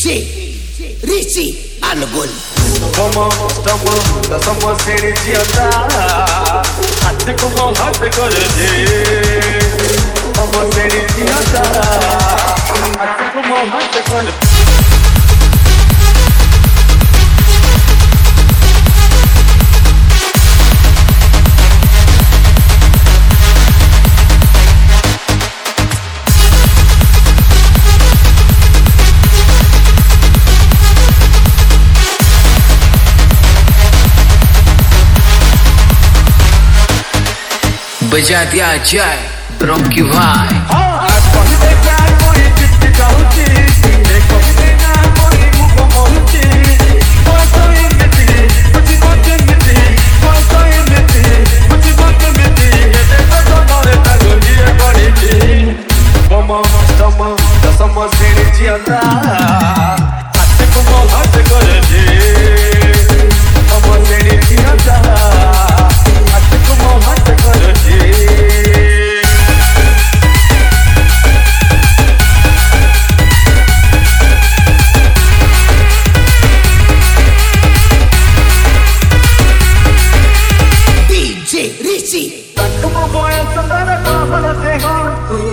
DJ Richie Anugul. Como estamos, da somos energia até como até correr. Como energia até como até correr. बजा दिया जाए ब्रोम की भाई।